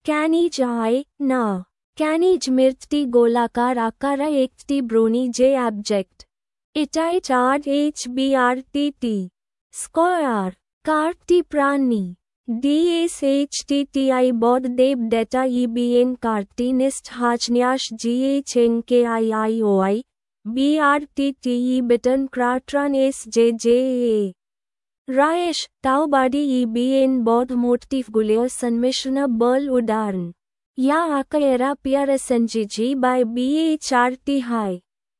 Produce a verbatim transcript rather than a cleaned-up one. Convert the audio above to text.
ক্যানিজ আয় না ক্যানিজ মৃতটি গোলাকার আকারা একটি ব্রোনি যে অ্যাবজেক্ট এটাই চার এইচ বি আর টি টি স্কয়ার কার্টি প্রাণী ডিএসএইচটিটিআই বদ দেব ডেটা ইবিএন কার্টি নিস্ট হাজন্যাস জিএইচএনকেআইআইওআই বিআরটিটিই বিটন ক্রাট্রান এস জে জে এ রায়েশ তাওবাড়ি ইবিএন বদ মোটিভগুলিও সন্মিশ্রণ বল উদাহরণ या आकायरा पियारसंजीजी बाय बीएचआरटी हाई